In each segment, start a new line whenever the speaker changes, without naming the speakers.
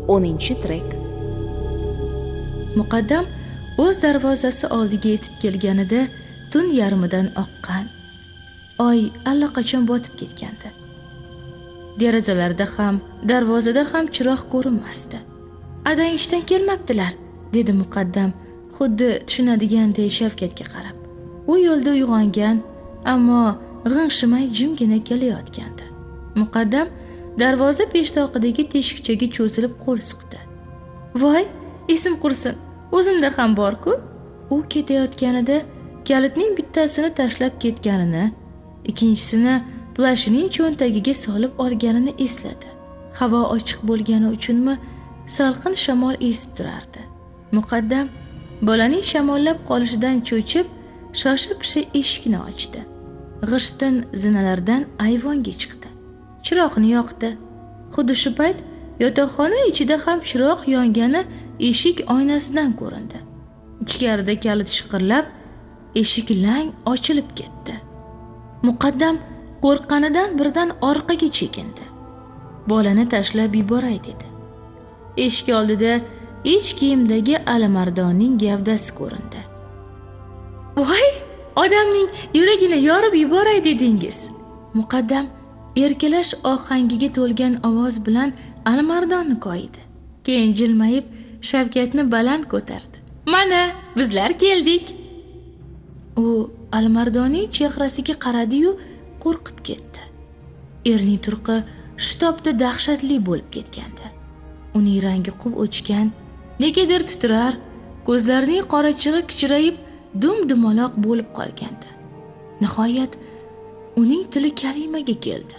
10-trek.
Muqaddam o'z darvozasi oldiga yetib kelganida tun yarmidan oqqan. Oy allaqachon botib ketgandi. Derazalarda ham, darvozada ham chiroq ko'rinmasdi. "Adang ishdan kelmabdilar", dedi Muqaddam, xuddi tushunadiganday Shavkatga qarab. U yo'lda uyg'ongan, ammo g'ingshimay jimgina kelayotgandi. Muqaddam darvoza peshtoqidagi teshikchaga cho'zilib qo'l suqdi. "Voy, esim qursin, o'zimda ham bor-ku." U ketayotganida kalitning bittasini tashlab ketganini, ikkinchisini plashining cho'ntagiga solib olganini esladi. Havo ochiq bo'lgani uchunmi, salqin shamol esib turardi. Muqaddam bolaning shamollab qolishidan cho'chib, shosha-pisha eshikni ochdi. G'ishtin zinalardan ayvonga chiqdi. Chiroqni yoqdi. Xuddi shu payt yotoqxona ichida ham chiroq yongani eshik oynasidan ko'rindi. Ichkarida kalit shiqirlab, eshik lang ochilib ketdi. Muqaddam qo'rqqanidan birdan orqaga chekindi. Bolani tashlab yuboray dedi. Eshik oldida ich kiyimdagi Alimardonning gavdasi ko'rindi. "Voy, odamning yuragini yorib yuboray dedingiz." Muqaddam erkalash ohangiga to'lgan ovoz bilan Alimardonni koyidi. Keyin jilmayib Shavkatni baland ko'tardi. "Mana, bizlar keldik." U Alimardonning chehrasiga qaradi-yu, qo'rqib ketdi. Erning turqi shu topda dahshatli bo'lib ketgandi. Uning rangi quv o'chgan, negadir titrar, ko'zlarining qorachig'i kichrayib, dum-dumaloq bo'lib qolgandi. Nihoyat uning tili kalimaga keldi.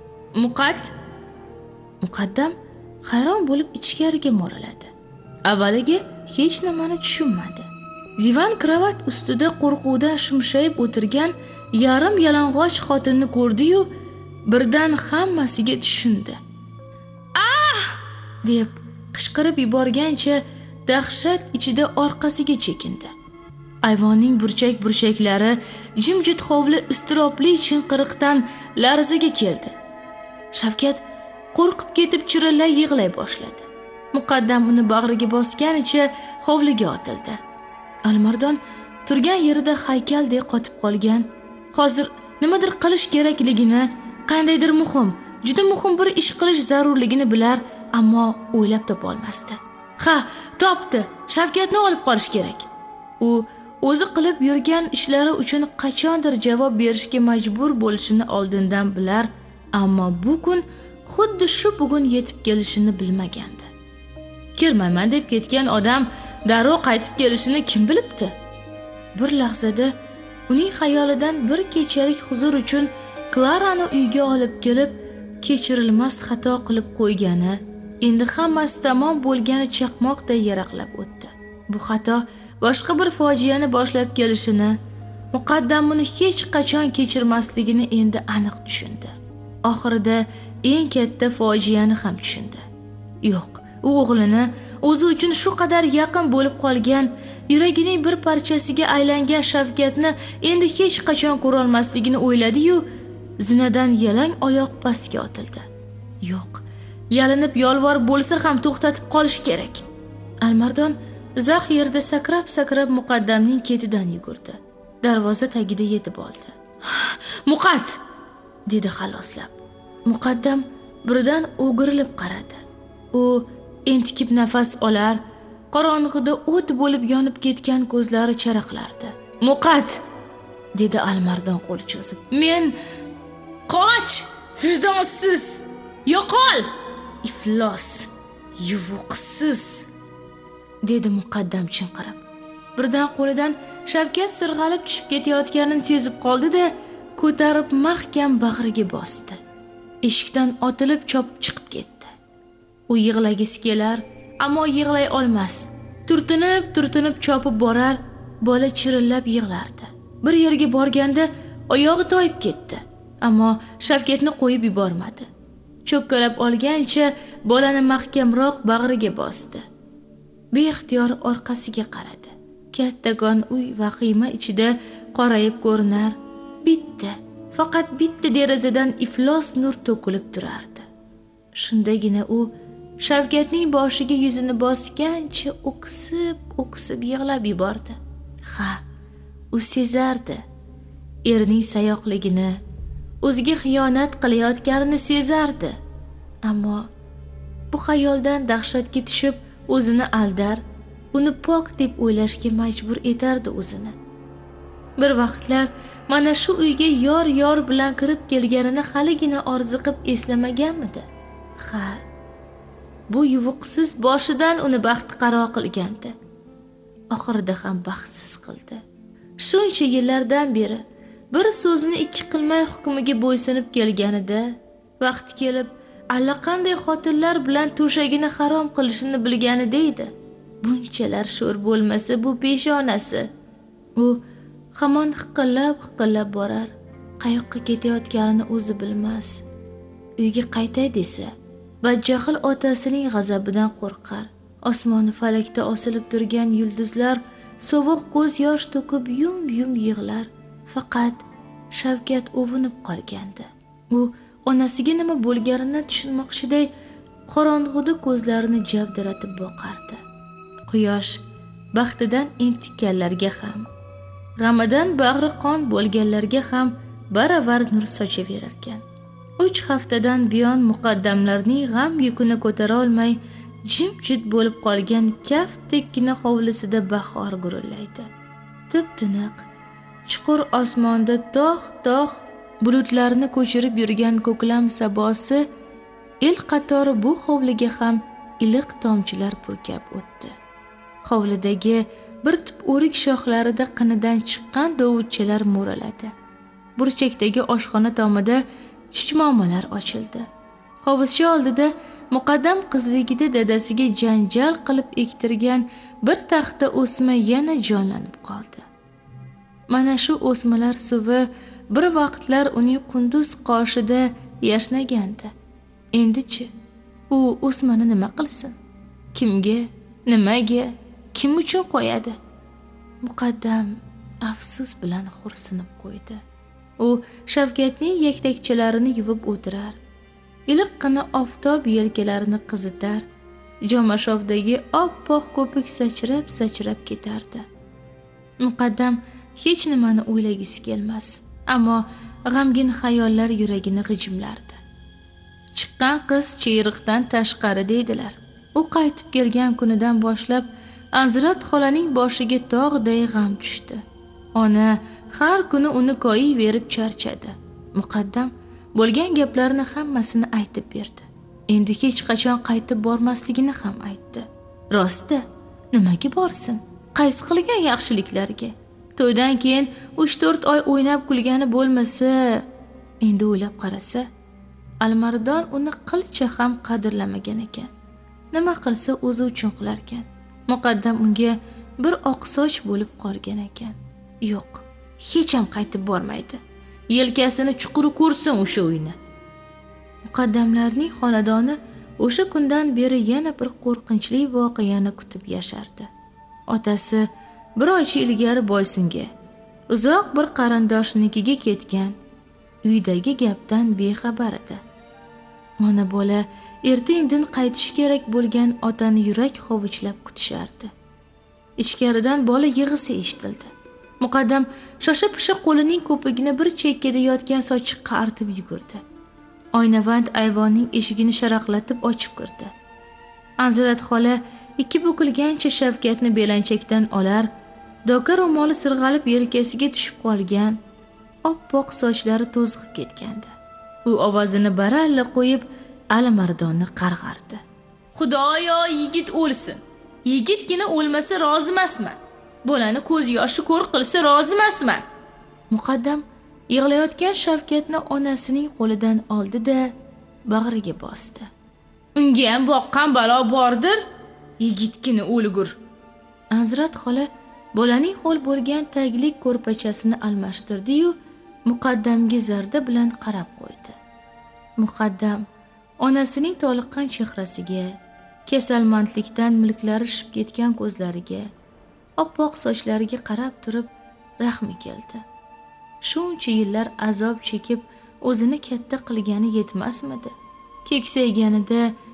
Muqaddam hayron bo'lib ichkariga mo'raladi. Avvaliga hech nimani tushunmadi. Divan kravat ustida qo'rquvdan shumshayib o'tirgan yarim yalang'och xotinni ko'rdi-yu, birdan hammasiga tushundi. "Ah!" deb qichqirib yuborgancha dahshat ichida orqasiga chekindi. Ayvonning burchak-burchaklari jimjit hovli iztirobli chinqiriqdan larzaga keldi. Shavkat qo'rqib ketib chirillay yig'lay boshladi. Muqaddam uni bag'riga bosganicha hovliga otildi. Alimardon turgan yerida haykaldek qotib qolgan. Hozir nimadir qilish kerakligini, qandaydir juda muhim bir ish qilish zarurligini bilar, ammo o'ylab topa olmasdi. "Ha, topdi. Shavkatni olib qolish kerak." U o'zi qilib yurgan ishlari uchun qachondir javob berishga majbur bo'lishini oldindan bilar, ammo bu kun xuddi shu bugun yetib kelishini bilmagandi. Kelmayman deb ketgan odam darrov qaytib kelishini kim bilibdi? Bir lahzada uning xayolidan bir kechalik huzur uchun Klarani uyga olib kelib, kechirilmas xato qilib qo'ygani, endi hammasi tamom bo'lgani chaqmoqday yaraqlab o'tdi. Bu xato boshqa bir fojiani boshlab kelishini, Muqaddam uni hech qachon kechirmasligini endi aniq tushundi. Oxirida eng katta fojiani ham tushundi. Yo'q, u o'g'lini o'zi uchun shu qadar yaqin bo'lib qolgan, yuragining bir parchasiga aylangan Shavkatni endi hech qachon ko'ra olmasligini o'yladi-yu, zinadan yalang oyoq pastga otildi. Yo'q, yalinib yolvor bo'lsa ham to'xtatib qolish kerak. Alimardon zax yerda sakrab Muqaddamning ketidan yugurdi. Darvoza tagida yetib oldi. "Muqad!" dedi xaloslab. Muqaddam birdan o'girilib qaradi. U entikib nafas olar, qorong'ida o't bo'lib yonib ketgan ko'zlari charaqlardi. "Muqad!" dedi Alimardon qo'l cho'zib. "Men qoch, vijdonsiz, yo'qol, iflos, yuvuqsiz!" dedi Muqaddam chinqirib. Birdan qo'lidan Shavkat sirg'alib tushib ketayotganini sezib qoldi-da, ko'tarib mahkam bag'riga bosdi. Eshikdan otilib chopib chiqib ketdi. U yig'lagisi kelar, ammo yig'lay olmas. Turtinib chopib borar, bola chirillab yig'lardi. Bir yerga borganda oyog'i toyib ketdi, ammo Shavkatni qo'yib yubormadi. Cho'kkalab olgancha bolani mahkamroq bag'riga bosdi. Beixtiyor orqasiga qaradi. Kattakon uy vahima ichida qorayib ko'rinar. Faqat bitta derazadan iflos nur to'kilib turardi. Shundagina u Shavkatning boshiga yuzini bosgancha o'ksib yig'lab yubordi. Ha, u sezardi. Erining sayoqligini, o'ziga xiyonat qilayotganini sezardi. Ammo bu xayoldan dahshatga tushib, o'zini aldar, uni pok deb o'ylashga majbur etardi o'zini. Bir vaqtlar mana shu uyga yor bilan kirib kelganini haligina orziqib eslamaganmidi? Ha, bu yuvuqsiz boshidan uni baxtiqaro qilgandi. Oxirida ham baxtsiz qildi. Shuncha yillardan beri bir so'zini ikki qilmay hukmiga bo'ysunib kelganida, vaqti kelib allaqanday xotinlar bilan to'shagini harom qilishini bilganida edi. Bunchalar sho'r bo'lmasa bu peshonasi. U hamon hiqillab borar. Qayoqqa ketayotganini o'zi bilmas. Uyga qaytay desa, badjahl otasining g'azabidan qo'rqar. Osmoni falakda osilib turgan yulduzlar sovuq ko'z yosh to'kib yum yig'lar. Faqat Shavkat o'vinib qolgandi. U onasiga nima bo'lganini tushunmoqchiday qorong'uda ko'zlarini javdiratib boqardi. Quyosh baxtidan entikkanlarga ham, g'amidan bag'ri qon bo'lganlarga ham baravar nur sochaverar ekan. 3 haftadan buyon muqaddamlarning g'am yukini ko'tara olmay jimjit bo'lib qolgan kaftdekkina hovlisida bahor gurullaydi. Tip-tiniq, chuqur osmonda tog' bulutlarni ko'chirib yurgan ko'klam sabosi el qatori bu hovliga ham iliq tomchilar purkab o'tdi. Hovlidagi bir tup o'rik shoxlarida qinidan chiqqan dovutchalar mo'raladi. Burchakdagi oshxona tomida chuchmomalar ochildi. Hovuzcha oldida muqaddam qizligida dadasiga janjal qilib ektirgan bir taxta o'sma yana jonlanib qoldi. Mana shu o'smalar suvi bir vaqtlar uning qunduz qoshida yashnagandi. Endi-chi, u o'smani nima qilsin? Kimga, nimaga, kim uchun qo'yadi? Muqaddam afsus bilan xo'rsinib qo'ydi. U Shavkatning yaktakchalarini yuvib o'tirar, iliqqina oftob yelkalarini qizitar, jomashovdagi oppoq ko'pik sachrab ketardi. Muqaddam hech nimani o'ylagisi kelmas, ammo g'amgin xayollar yuragini g'ijimlardi. Chiqqan qiz chiyriqdan tashqari deydilar. U qaytib kelgan kunidan boshlab Azrat xolaning boshiga tog'day g'am tushdi. Ona har kuni uni koyiyverib charchadi. Muqaddam bo'lgan gaplarni hammasini aytib berdi. Endi hech qachon qaytib bormasligini ham aytdi. Rosti, nimaga borsin? Qaysi qilgan yaxshiliklarga? To'ydan keyin 3-4 oy o'ynab kulgani bo'lmasa, endi o'ylab qarasa, Almardon uni qilcha ham qadrlamagan ekan. Nima qilsa o'zi uchun qilar ekan. Muqaddam unga bir oqsoch bo'lib qolgan ekan. Yo'q, hech ham qaytib bormaydi. Yelkasini chuqur ko'rsin o'sha uyni. Muqaddamlarning xonadoni o'sha kundan beri yana bir qo'rqinchli voqeani kutib yashardi. Otasi bir oycha ilgari Boysunga, uzoq bir qarindoshinikiga ketgan, uydagi gapdan bexabar edi. Ona bola erta-indin qaytish kerak bo'lgan otani yurak hovuchlab kutishardi. Ichkaridan bola yig'isi eshitildi. Muqaddam shosha-pisha qo'lining ko'pigini bir chekkada yotgan sochiqqa artib yugurdi. Oynavand ayvonning eshigini sharaqlatib ochib kirdi. Anzirat xola ikki bukilgancha Shavkatni belanchakdan olar, doka ro'moli sirg'alib yelkasiga tushib qolgan, oppoq sochlari to'zg'ib ketgandi. U ovozini baralla qo'yib Alimardonni qarg'ardi. Xudoyo, yigit o'lsin. Yigitgina o'lmasa rozi emasman. Bolani ko'z yoshi ko'r qilsa rozi emasman. Muqaddam yig'layotgan Shavkatni onasining qo'lidan oldi-da, bag'riga bosdi. Unga ham boqqan balo bordir, yigitgina o'lgur. Azrat xola bolaning ho'l bo'lgan taglik ko'rpachasini almashtirdi-yu, Muqaddamga zarda bilan qarab qo'ydi. Muqaddam onasining toliqqan chehrasiga, kasalmandlikdan milklari shib ketgan ko'zlariga, oppoq sochlariga qarab turib rahmi keldi. Shuncha yillar azob chekib o'zini katta qilgani yetmasmidi? Keksayganida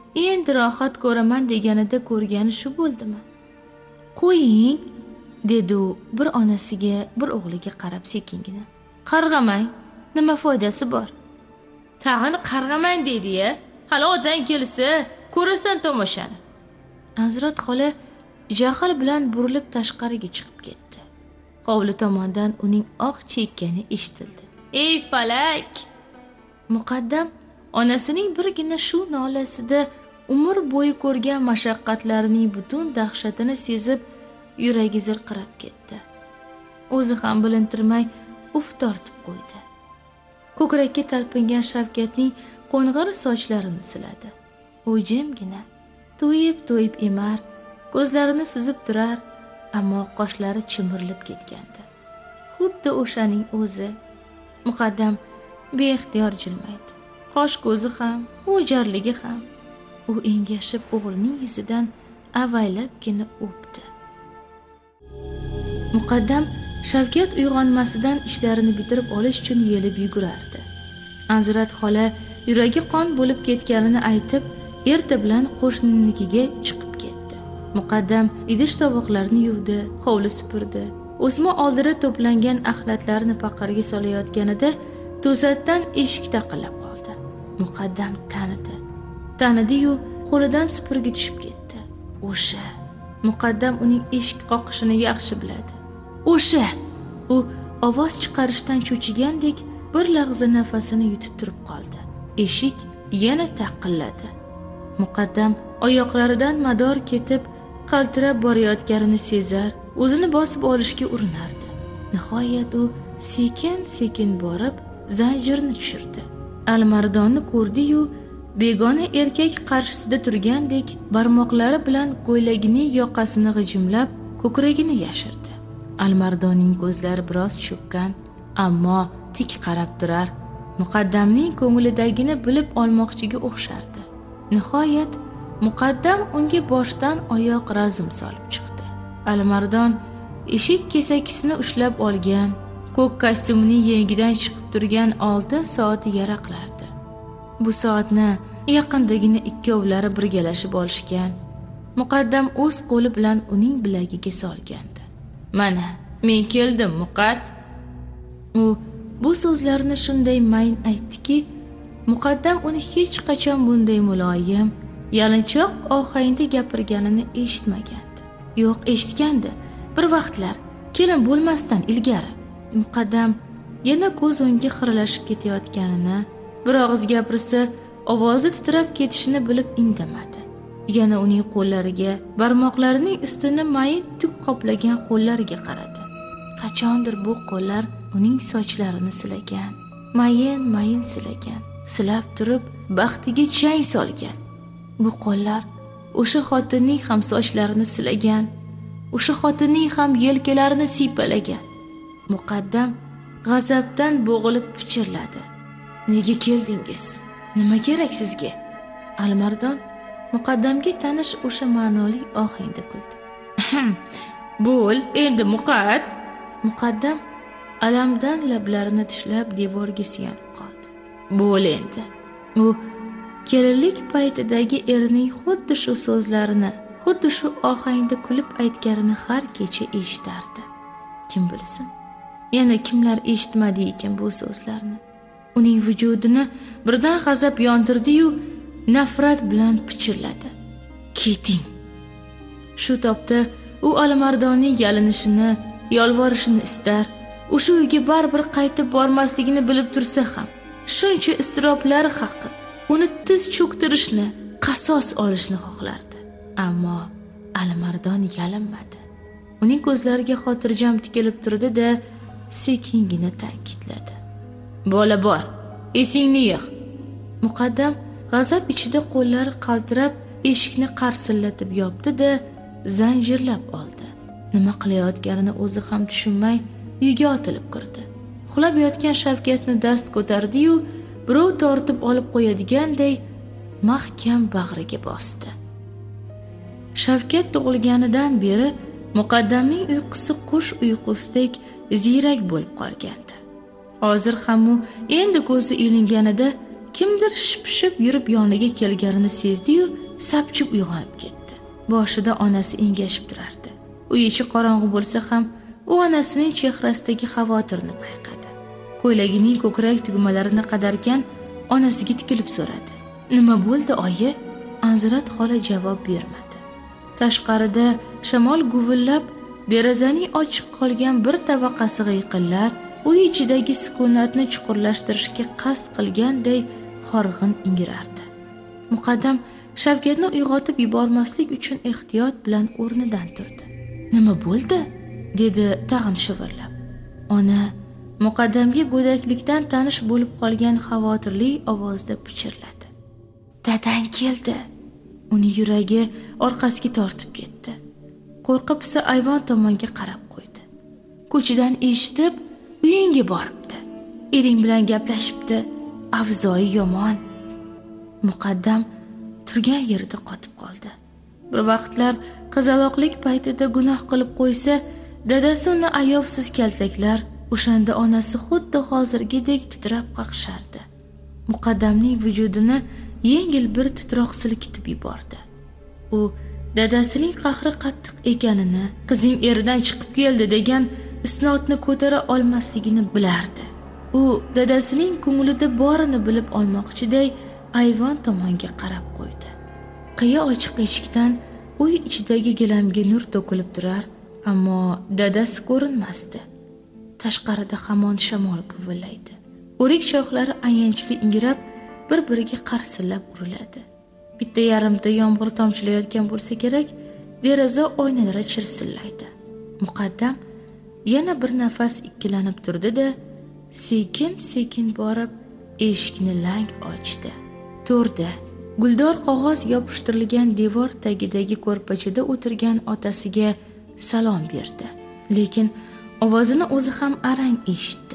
endi rohat ko'raman deganida ko'rgani shu bo'ldimi? Qo'ying, dedi u bir onasiga, bir o'g'liga qarab sekingina. Qarg'amang, nima foydasi bor? Tag'in qarg'amang deydi-ya. Hali otang kelsa, ko'rasan tomoshani. Azrat xola jahl bilan burilib tashqariga chiqib ketdi. Hovli tomondan uning oq chekkani eshitildi. Ey falak! Muqaddam onasining birgina shu nolasida umr bo'yi ko'rgan mashaqqatlarining butun dahshatini sezib, yuragi zirqirab ketdi. O'zi ham bilintirmay uf tortib qo'ydi. Ko'krakka talpingan Shavkatning qo'ng'ir sochlarini siladi. U jimgina, to'yib emar, ko'zlarini suzib turar, ammo qoshlari chimirilib ketgandi. Xuddi o'shaning o'zi. Muqaddam beixtiyor jilmaydi. Qosh ko'zi ham, o'jarligi ham. U engashib o'g'lining yuzidan avaylabgina o'pdi. Muqaddam Shavkat uyg'onmasidan ishlarini bitirib olish uchun yelib yugurardi. Azrat xola yuragi qon bo'lib ketganini aytib, erta bilan qo'shninikiga chiqib ketdi. Muqaddam idish-tovoqlarni yuvdi, hovli supurdi. O'sma oldida to'plangan axlatlarni paqarga solayotganida to'satdan eshik taqillab qoldi. Muqaddam tanidi-yu, qo'lidan supurgi tushib ketdi. O'sha. Muqaddam uning eshik qoqishini yaxshi biladi. O'sha. U ovoz chiqarishdan cho'chigandek bir lahza nafasini yutib turib qoldi. Eshik yana taqilladi. Muqaddam oyoqlaridan mador ketib, qaltirab borayotganini sezar, o'zini bosib olishga urinardi. Nihoyat u sekin-sekin borib zanjirni tushirdi. Alimardonni ko'rdi-yu, begona erkak qarshisida turgandek barmoqlari bilan ko'ylagining yoqasini g'ijimlab, ko'kragini yashirdi. Alimardonning ko'zlari biroz cho'kkan, ammo tik qarab turar, muqaddamning ko'nglidagini bilib olmoqchiga o'xshardi. Nihoyat muqaddam unga boshdan oyoq razm solib chiqdi. Alimardon eshik kesakisini ushlab olgan, ko'k kostyumining yengidan chiqib turgan oltin soati yaraqlardi. Bu soatni yaqindagina ikkovlari birgalashib olishgan. Muqaddam o'z qo'li bilan uning bilagiga solgandi. Mana, men keldim, Muqad. U bu so'zlarni shunday mayin aytdiki, Muqaddam uni hech qachon bunday muloyim, yalinchoq ohangda gapirganini eshitmagandi. Yo'q, eshitgandi. Bir vaqtlar, kelin bo'lmasdan ilgari. Muqaddam yana ko'z o'ngiga xiralashib ketayotganini, bir og'iz gapirsa ovozi titrab ketishini bilib indamadi. Yana uning qo'llariga, barmoqlarining ustini mayin tuk qoplagan qo'llariga qaradi. Qachondir bu qo'llar uning sochlarini silagan, mayin silagan, silab turib baxtiga chang solgan. Bu qo'llar o'sha xotinning ham sochlarini silagan, o'sha xotinning ham yelkalarini siypalagan. Muqaddam g'azabdan bo'g'ilib pichirladi. Nega keldingiz? Nima kerak sizga? Alimardon Muqaddamga tanish o'sha ma'noli ohangda kuldi. Bo'l, endi Muqad. Muqaddam alamdan lablarini tishlab devorga suyanib qoldi. Bo'l endi. U kelinlik paytidagi erining xuddi shu so'zlarini, xuddi shu ohangda kulib aytganini har kecha eshitardi. Kim bilsin, yana kimlar eshitmadi ekan bu so'zlarni. Uning vujudini birdan g'azab yondirdi-yu, nafrat bilan pichirladi. Keting. Shu topda u Alimardonning yalinishini, yolvorishini istar. O'sha uyga baribir qaytib bormasligini bilib tursa ham, shuncha iztiroblari haqi uni tiz cho'ktirishni, qasos olishni xohlardi. Ammo Alimardon yalinmadi. Uning ko'zlariga xotirjam tikilib turdi-da, sekingina ta'kidladi. Bola bor, esingni yig'. Muqaddam g'azab ichida qo'llari qaltirab eshikni qarsillatib yopdi-da, zanjirlab oldi. Nima qilayotganini o'zi ham tushunmay uyga otilib kirdi. Uxlab yotgan Shavkatni dast ko'tardi-yu, birov tortib olib qo'yadiganday mahkam bag'riga bosdi. Shavkat tug'ilganidan beri Muqaddamning uyqusi qush uyqusidek ziyrak bo'lib qolgandi. Hozir ham u endi ko'zi ilinganida kimdir shipshib yurib yoniga kelganini sezdi-yu, sapchib uyg'onib ketdi. Boshida onasi engashib turardi. Uy ichi qorong'u bo'lsa ham, u onasining chehrasidagi xavotirni payqadi. Ko'ylagining ko'krak tugmalarini qadarkan, onasiga tikilib so'radi. "Nima bo'ldi, oyi?" Anzirat xola javob bermadi. Tashqarida shamol guvillab, derazaning ochiq qolgan bir tavaqasi g'iyqillar uy ichidagi sukunatni chuqurlashtirishga qasd qilganday horg'in ingirardi. Muqaddam Shavkatni uyg'otib yubormaslik uchun ehtiyot bilan o'rnidan turdi. "Nima bo'ldi?" dedi tag'in shivirlab. Ona Muqaddamga go'daklikdan tanish bo'lib qolgan xavotirli ovozda pichirladi. "Dadang keldi." Uni yuragi orqasiga tortib ketdi. Qo'rqibsa ayvon tomonga qarab qo'ydi. "Ko'chadan eshitib, uyingga boribdi. Ering bilan gaplashibdi. Avzoyi yomon." Muqaddam turgan yerida qotib qoldi. Bir vaqtlar qizaloqlik paytida gunoh qilib qo'ysa, dadasi uni ayovsiz kaltaklar, o'shanda onasi xuddi hozirgidek titrab qaqshardi. Muqaddamning vujudini yengil bir titroq silkitib yubordi. U dadasining qahri qattiq ekanini, qizing eridan chiqib keldi degan isnodni ko'tara olmasligini bilardi. U dadasining ko'nglida borini bilib olmoqchiday ayvon tomonga qarab qo'ydi. Qiya ochiq eshikdan uy ichidagi gilamga nur to'kilib turar, ammo dadasi ko'rinmasdi. Tashqarida hamon shamol guvillaydi. O'rik shoxlari ayanchli ingirab, bir-biriga qarsillab uriladi. Bitta yarimta yomg'ir tomchilayotgan bo'lsa kerak, deraza oynalari chirsillaydi. Muqaddam yana bir nafas ikkilanib turdi-da, sekin-sekin borib eshikni lang ochdi. To'rda guldor qog'oz yopishtirilgan devor tagidagi ko'rpachada o'tirgan otasiga salom berdi. Lekin ovozini o'zi ham arang eshitdi.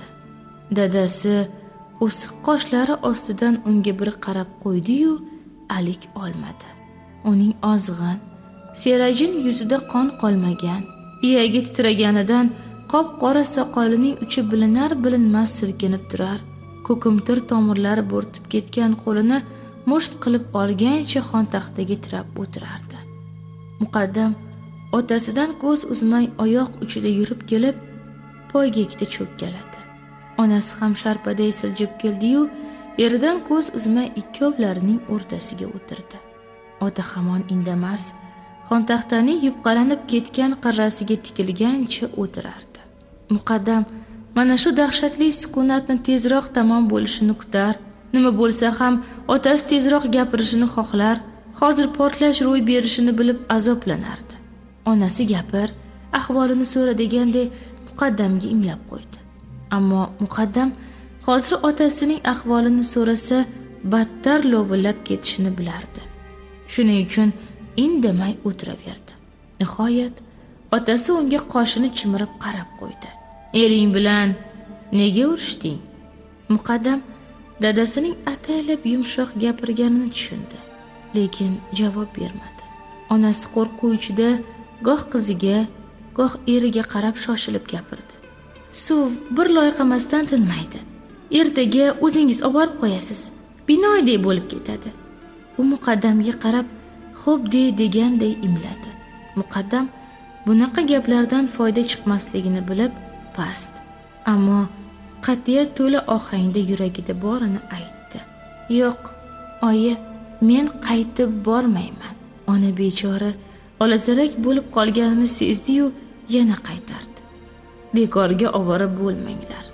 Dadasi o'siq qoshlari ostidan unga bir qarab qo'ydi-yu, alik olmadi. Uning ozg'in, serajin yuzida qon qolmagan, iyagi titraganidan qop-qora soqolining uchi bilinar-bilinmas silkinib turar. Ko'kimtir tomirlari bo'rtib ketgan qo'lini musht qilib olgancha xontaxtaga tirab o'tirardi. Muqaddam otasidan ko'z uzmay oyoq uchida yurib kelib, poygakda cho'kkaladi. Onasi ham sharpaday siljib keldi-yu, eridan ko'z uzmay ikkovlarining o'rtasiga o'tirdi. Ota hamon indamas, xontaxtaning yupqalanib ketgan qirrasiga tikilgancha o'tirardi. Muqaddam mana shu dahshatli sukunatni tezroq tamom bo'lishini kutar, nima bo'lsa ham otasi tezroq gapirishini xohlar, hozir portlash ro'y berishini bilib azoblanardi. Onasi gapir, ahvolini so'ra degandek Muqaddamga imlab qo'ydi. Ammo Muqaddam hozir otasining ahvolini so'rasa, battar lovillab ketishini bilardi. Shuning uchun indamay o'tiraverdi. Nihoyat otasi unga qoshini chimirib qarab qo'ydi. "Ering bilan nega urishding?" Muqaddam dadasining ataylab yumshoq gapirganini tushundi, lekin javob bermadi. Onasi qo'rquv ichida goh qiziga, goh eriga qarab shoshilib gapirdi. "Suv bir loyqamasdan tinmaydi. Ertaga o'zingiz olib borib qo'yasiz. Binoydek bo'lib ketadi." U Muqaddamga qarab, "Xo'p de" deganday imladi. Muqaddam bunaqa gaplardan foyda chiqmasligini bilib past, ammo qat'iyat to'la ohangda yuragida borini aytdi. "Yo'q, oyi, men qaytib bormayman." Ona bechora olazarak bo'lib qolganini sezdi-yu, yana qaytardi. "Bekorga ovora bo'lmanglar."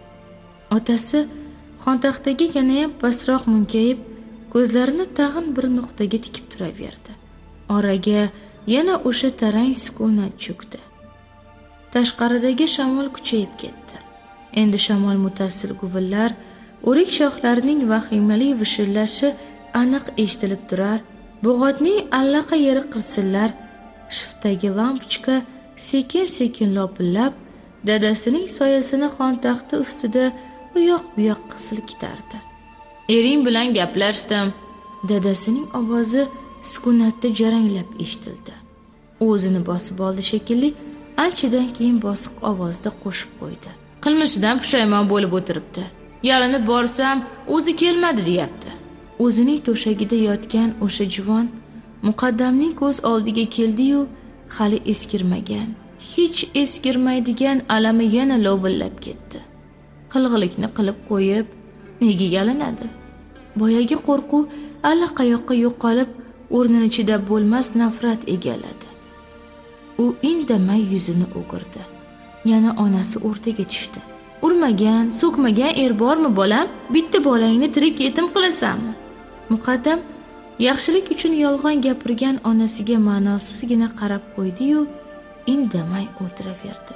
Otasi xontaxtaga yana ham pastroq munkayib, ko'zlarini tag'in bir nuqtaga tikib turaverdi. Oraga yana o'sha tarang sukunat cho'kdi. Tashqaridagi shamol kuchayib ketdi. Endi shamol mutassil guvillar, o'rik shoxlarining vahimali vishillashi aniq eshitilib turar. Bo'g'otning allaqayeri qirsillar, shiftdagi lampochka sekin-sekin lopillab, dadasining soyasini xontaxta ustida u yoq bu yoqqa silkitardi. "Ering bilan gaplashdim." Dadasining ovozi sukunatda jaranglab eshitildi. U o'zini bosib oldi shekilli, anchadan keyin bosiq ovozda qo'shib qo'ydi. "Qilmishidan pushaymon bo'lib o'tiribdi. Yalinib borsam, o'zi kelmadi deyapti. O'zining to'shagida yotgan o'sha juvon muqaddamning ko'z oldiga keldi-yu, hali eskirmagan, hech eskirmaydigan alami yana lovillab ketdi. Qilg'ilikni qilib qo'yib, nega yalinadi? Boyagi qo'rquv allaqayoqqa yo'qolib, o'rnini chidab bo'lmas nafrat egalladi. U indamay yuzini o'girdi. Yana onasi o'rtaga tushdi. Urmagan, so'kmagan bormi bolam? Bitta bolangni tirik yetim qilasanmi? Muqaddam yaxshilik uchun yolg'on gapirgan onasiga ma'nosizgina qarab qo'ydi-yu, indamay o'tiraverdi.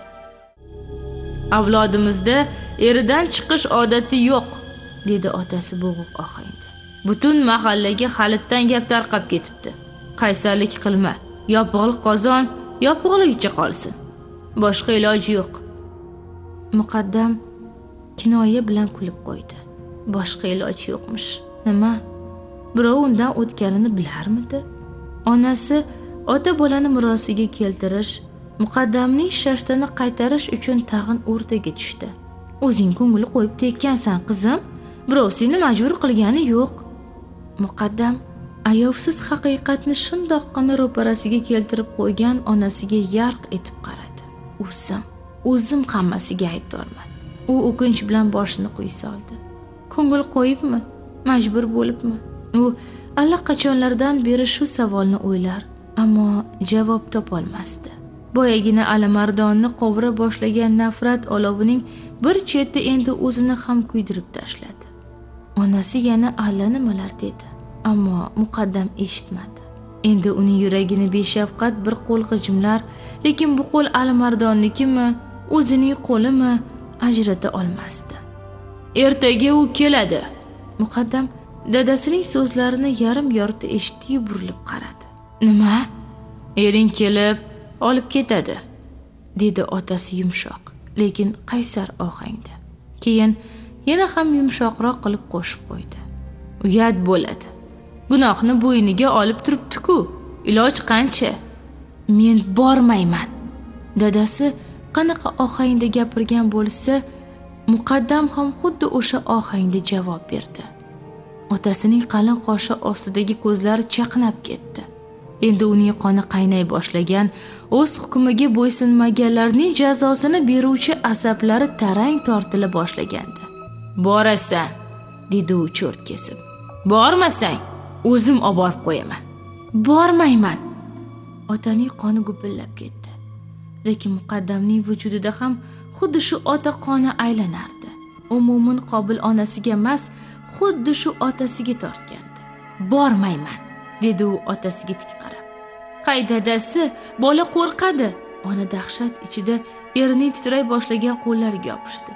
Avlodimizda eridan chiqish odati yo'q, dedi otasi bo'g'iq ohangda. Butun mahallaga halitdan gap tarqab ketibdi. Qaysarlik qilma, yopig'lik qozon yopig'ligicha qolsin. Boshqa iloji yo'q. Muqaddam kinoya bilan kulib qo'ydi. Boshqa iloji yo'qmish. Nima? Birov undan o'tganini bilarmidi? Onasi ota bolani murosiga keltirish, muqaddamning shashtini qaytarish uchun tag'in o'rtaga tushdi. O'zing ko'ngli qo'yib tekkansan, qizim. Birov seni majbur qilgani yo'q. Muqaddam ayovsiz haqiqatni shundoqqina ro'parasiga keltirib qo'ygan onasiga yarq etib qaradi. O'zim hammasiga aybdorman. U o'kinch bilan boshini quyi soldi. Ko'ngil qo'yibmi? Majbur bo'libmi? U allaqachonlardan beri shu savolni o'ylar, ammo javob topolmasdi. Boyagina alimardonni qovura boshlagan nafrat olovining bir chetda endi o'zini ham kuydirib tashladi. Onasi yana allanimalar dedi, ammo muqaddam eshitmadi. Endi uning yuragini beshafqat bir qo'l g'ijimlar, lekin bu qo'l alimardonnikimi, o'zining qo'limi ajrata olmasdi. Ertaga u keladi. Muqaddam dadasining so'zlarini yarim yorti eshitdi-yu, burilib qaradi. Nima? Ering kelib olib ketadi, dedi otasi yumshoq, lekin qaysar ohangda. Keyin yana ham yumshoqroq qilib qo'shib qo'ydi. Uyat bo'ladi. Gunohni bo'yniga olib turibdi-ku. Iloj qancha? Men bormayman. Dadasi qanaqa ohangda gapirgan bo'lsa, muqaddam ham xuddi o'sha ohangda javob berdi. Otasining qalin qoshi ostidagi ko'zlari chaqnab ketdi. Endi uning qoni qaynay boshlagan, o'z hukmiga bo'ysunmaganlarning jazosini beruvchi asablari tarang tortila boshlagandi. Borasan, dedi u cho'rt kesib. Bormasang, o'zim olib borib qo'yaman. Bormayman. Otaning qoni gupillab ketdi. Lekin muqaddamning vujudida ham xuddi shu ota qoni aylanardi. Umuman qobil onasiga emas, xuddi shu otasiga tortgandi. Bormayman, dedi u otasiga tik qarab. Hay dadasi, bola qo'rqadi. Ona dahshat ichida erining titray boshlagan qo'llariga yopishdi.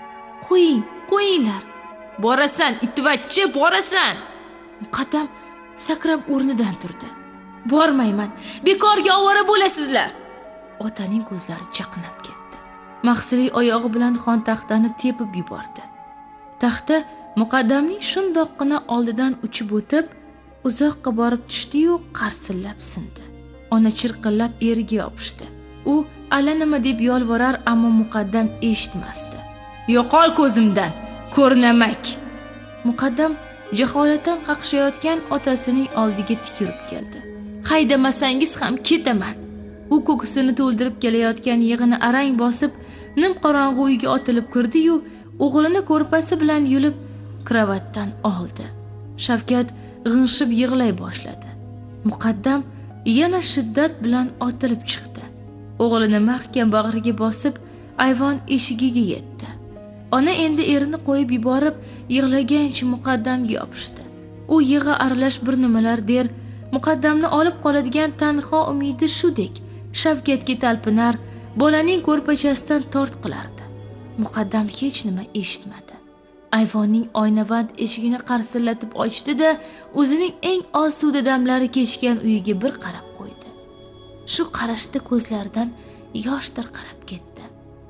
Qo'yinglar. Borasan, itvachchi, borasan. Muqaddam sakrab o'rnidan turdi. Bormayman. Bekorga ovora bo'lasizlar. Otaning ko'zlari chaqnab ketdi. Mahsili oyog'i bilan xon taxtani tepib yubordi. Taxta muqaddamning shundoqqina oldidan uchib o'tib, uzoqqa borib tushdi-yu, qarsillab sindi. Ona chirqillab eriga yopishdi. U allanima deb yolvorar, ammo muqaddam eshitmasdi. Yo'qol ko'zimdan, ko'rnamak. Muqaddam jaholatdan qaqshayotgan otasining oldiga tikilib keldi. Haydamasangiz ham ketaman. U ko'ksini to'ldirib kelayotgan yig'ini arang bosib, nim qorong'u uyga otilib kirdi-yu, o'g'lini ko'rpasi bilan yulib kravatdan oldi. Shavkat g'ingshib yig'lay boshladi. Muqaddam yana shiddat bilan otilib chiqdi. O'g'lini mahkam bag'riga bosib, ayvon eshigiga yetdi. Ona endi erini qo'yib yuborib, yig'lagancha muqaddamga yopishdi. U yig'i aralash bir nimalar der, muqaddamni olib qoladigan tanho umidi shudek Shavkatga talpinar, bolaning ko'rpachasidan tort qilardi. Muqaddam hech nima eshitmadi. Ayvonning oynavand eshigini qarsillatib ochdi-da, o'zining eng osuda damlari kechgan uyiga bir qarab qo'ydi. Shu qarashda ko'zlaridan yosh tarqarab ketdi.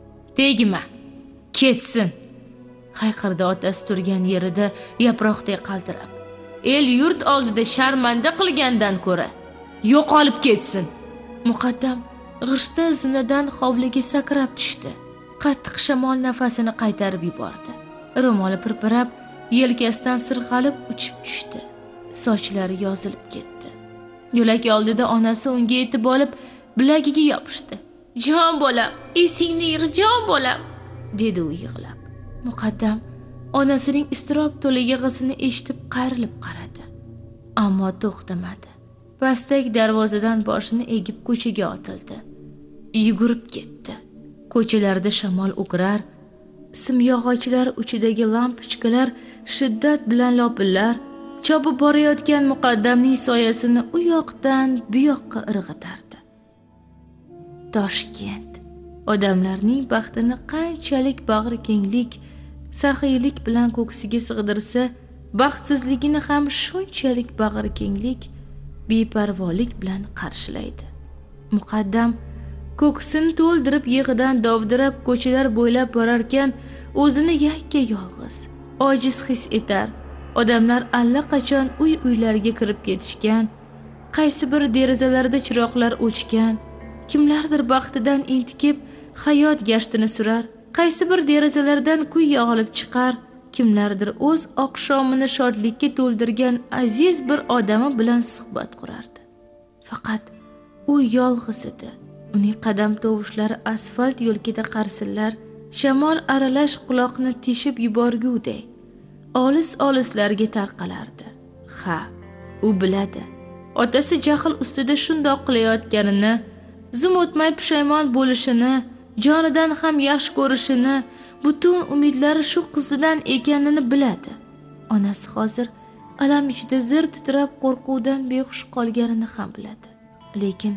Tegma, ketsin, hayqirdi otasi turgan yerida yaproqdek qaltirab. El yurt oldida sharmanda qilgandan ko'ra yo'qolib ketsin. Muqaddam g'ishtin zinadan hovliga sakrab tushdi. Qattiq shamol nafasini qaytarib yubordi. ro'moli pirpirab, yelkasidan sirg'alib uchib tushdi. Sochlari yozilib ketdi. Yo'lak oldida onasi unga yetib olib, bilagiga yopishdi. "Jon bolam, esingni yig', jon bolam", dedi u yig'lab. Muqaddam onasining iztirob to'la yig'isini eshitib qayrilib qaradi. Ammo to'xtamadi. Pastak darvozadan boshini egib ko'chaga otildi. Yugurib ketdi. Ko'chalarda shamol o'kirar, simyog'ochlar uchidagi lampochkalar shiddat bilan lopillar, chopib borayotgan muqaddamning soyasini u yoqdan bu yoqqa irg'itardi. Toshkent odamlarning baxtini qanchalik bag'rikenglik, saxiylik bilan ko'ksiga sig'dirsa, baxtsizligini ham shunchalik bag'rikenglik, beparvolik bilan qarshilaydi. Muqaddam ko'ksini to'ldirib yig'idan dovdirab ko'chalar bo'ylab borarkan, o'zini yakka yolg'iz, ojiz his etar. Odamlar allaqachon uy-uylarga kirib ketishgan, qaysi bir derazalarda chiroqlar o'chgan, kimlardir baxtidan entikib hayot gashtini surar, qaysi bir derazalardan kuy yog'ilib chiqar, kimlardir o'z oqshomini shodlikka to'ldirgan aziz bir odami bilan suhbat qurardi. Faqat u yolg'iz edi. Uning qadam tovushlari asfalt yo'lkida qarsillar, shamol aralash quloqni teshib yuborgudek olis-olislarga tarqalardi. Ha, u biladi. Otasi jahl ustida shundoq qilayotganini, zum o'tmay pushaymon bo'lishini, jonidan ham yaxshi ko'rishini, butun umidlari shu qizidan ekanini biladi. Onasi hozir alam ichida zir titrab qo'rquvdan behush qolganini ham biladi. Lekin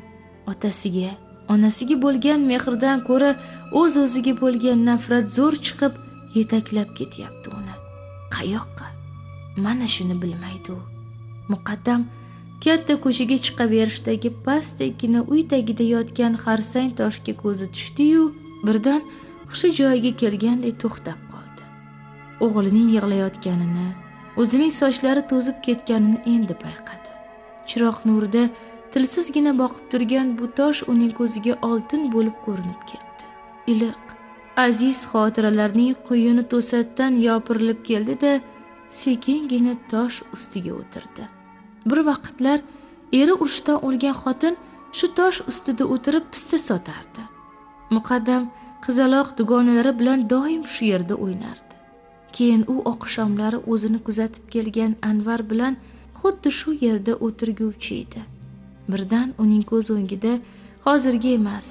onasiga bo'lgan mehrdan ko'ra o'z-o'ziga bo'lgan nafrat zo'r chiqib yetaklab ketyapti uni. Qayoqqa? Mana shuni bilmaydi u. Muqaddam katta ko'chaga chiqaverishdagi pastdekkina uy tagida yotgan xarsang toshga ko'zi tushdi-yu, birdan hushi joyiga kelgandek to'xtab qoldi. O'g'lining yig'layotganini, o'zining sochlari to'zib ketganini endi payqadi. Chiroq nurida tilsizgina boqib turgan bu tosh uning ko'ziga oltin bo'lib ko'rinib ketdi. Iliq, aziz xotiralarning quyuni to'satdan yopirilib keldi-da, sekingina tosh ustiga o'tirdi. Bir vaqtlar eri urushdan o'lgan xotin shu tosh ustida o'tirib pista sotardi. Muqaddam qizaloq dugonalari bilan doim shu yerda o'ynardi. Keyin u oqshomlari o'zini kuzatib kelgan Anvar bilan xuddi shu yerda o'tirguvchi edi. Birdan uning ko'z o'ngida hozirgi emas,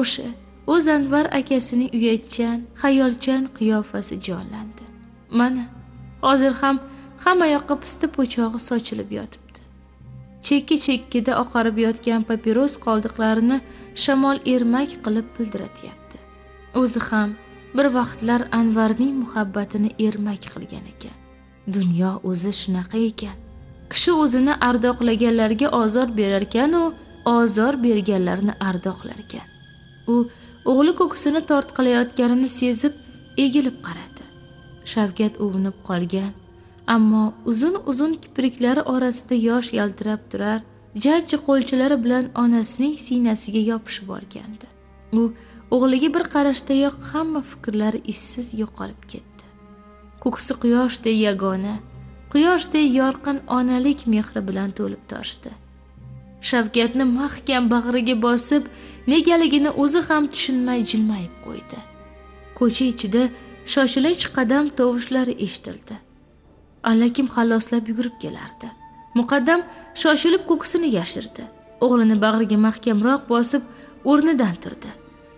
o'z Anvar akasining uyatchan, xayolchan qiyofasi jonlandi. Mana, hozir ham hamma yoqqa pista po'chog'i sochilib yotibdi. Chekka-chekkida oqarib yotgan papiros qoldiqlarini shamol ermak qilib pildiratyapti. O'zi ham bir vaqtlar Anvarning muhabbatini ermak qilgan ekan. Dunyo o'zi shunaqa ekan. Kishi o'zini ardoqlaganlarga ozor berar ekan u ozor berganlarni ardoqlar ekan. U o'g'li ko'ksini tortqilayotganini sezib egilib qaradi. Shavkat uvinib qolgan, ammo uzun kipriklari orasida yosh yaltirab turar, jajji qo'lchalari bilan onasining siynasiga yopishib olgandi. U o'g'liga bir qarashdayoq hamma fikrlari izsiz yo'qolib ketdi. Ko'ksi quyoshdek yagona, quyoshdek yorqin onalik mehri bilan to'lib toshdi. Shavkatni mahkam bag'riga bosib, negaligini o'zi ham tushunmay jilmayib qo'ydi. Ko'cha ichida shoshilinch qadam tovushlari eshitildi. Allakim xaloslab yugurib kelardi. Muqaddam shoshilib ko'ksini yashirdi. O'g'lini bag'riga mahkamroq bosib, o'rnidan turdi.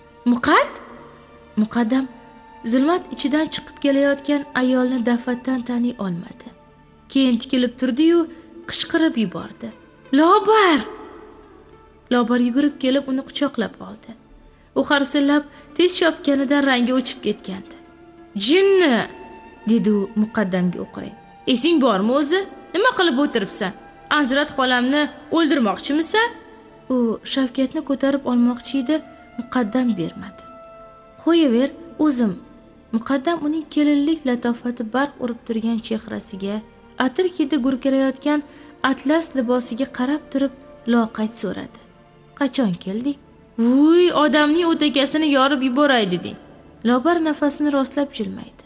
Muqaddam zulmat ichidan chiqib kelayotgan ayolni daf'atan taniy olmadi. Keyin tikilib turdi-yu, qichqirib yubordi. Lobar! Lobar yugurib kelib uni quchoqlab oldi. U harsillab tez chopganidan rangi o'chib ketgandi. "Jinni!" dedi u muqaddamga o'qrayib. "Esing bormi o'zi? Nima qilib o'tiribsan? Anzirat xolamni o'ldirmoqchimisan?" U Shavkatni ko'tarib olmoqchi edi, muqaddam bermadi. "Qo'yaver, o'zim." Muqaddam uning kelinlik latofati barq urib turgan chehrasiga, atir hidi gurkirayotgan atlas libosiga qarab turib loqayd so'radi. "Qachon kelding?" "Vuy, odamning o'takasini yorib yuboray deding." Lobar nafasini rostlab jilmaydi.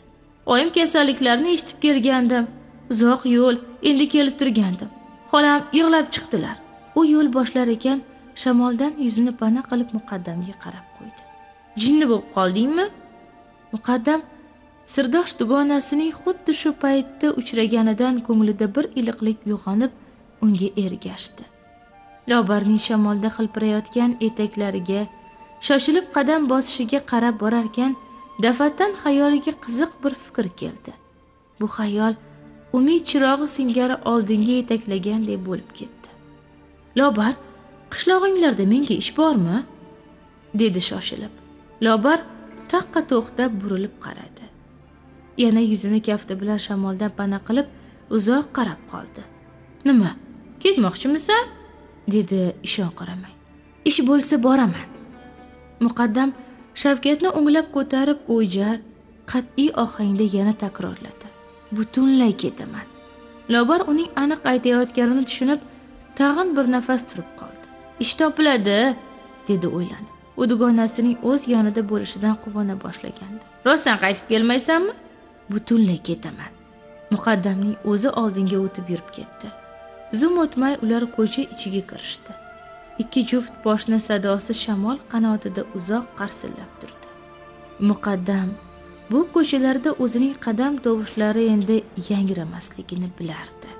Oyim kasalliklarini eshitib kelgandim. Uzoq yo'l endi kelib turgandim. Xolam yig'lab chiqdilar. U yo'l boshlar ekan, shamoldan yuzini pana qilib Muqaddamga qarab qo'ydi. Jinni bo'lib qoldingmi? Muqaddam sirdosh dugonasining xuddi shu paytda uchraganidan ko'nglida bir iliqlik uyg'onib, unga ergashdi. Lobarning shamolda xilpirayotgan etaklariga shoshilib qadam bosishiga qarab borarkan, daf'atan xayoliga qiziq bir fikr keldi. Bu xayol umid chirog'i singari oldinga yetaklagandek bo'lib ketdi. Lobar, qishlog'inglarda menga ish bormi? Dedi shoshilib. Lobar taqqa to'xtab burilib qaradi. Yana yuzini kafti bilan shamoldan pana qilib uzoq qarab qoldi. Nima? Ketmoqchimisan? Dedi ishon qaramay. Ish bo'lsa boraman. Muqaddam Shavkatni o'nglab ko'tarib o'jar, qat'iy ohangda yana takrorladi. Butunlay ketaman. Lobar uning aniq aytayotganini tushunib, tag'in bir nafas turib qoldi. Ish topiladi, dedi o'ylanib. U dugonasining o'z yonida bo'lishidan quvona boshlagandi. Rostdan qaytib kelmaysanmi? Butunlay ketaman. Muqaddamning o'zi oldinga o'tib yurib ketdi. Zum o'tmay ular ko'cha ichiga kirishdi. Ikki juft boshna sadosi shamol qanotida uzoq qarsillab turdi. Muqaddam bu ko'chalarda o'zining qadam tovushlari endi yangramasligini bilardi.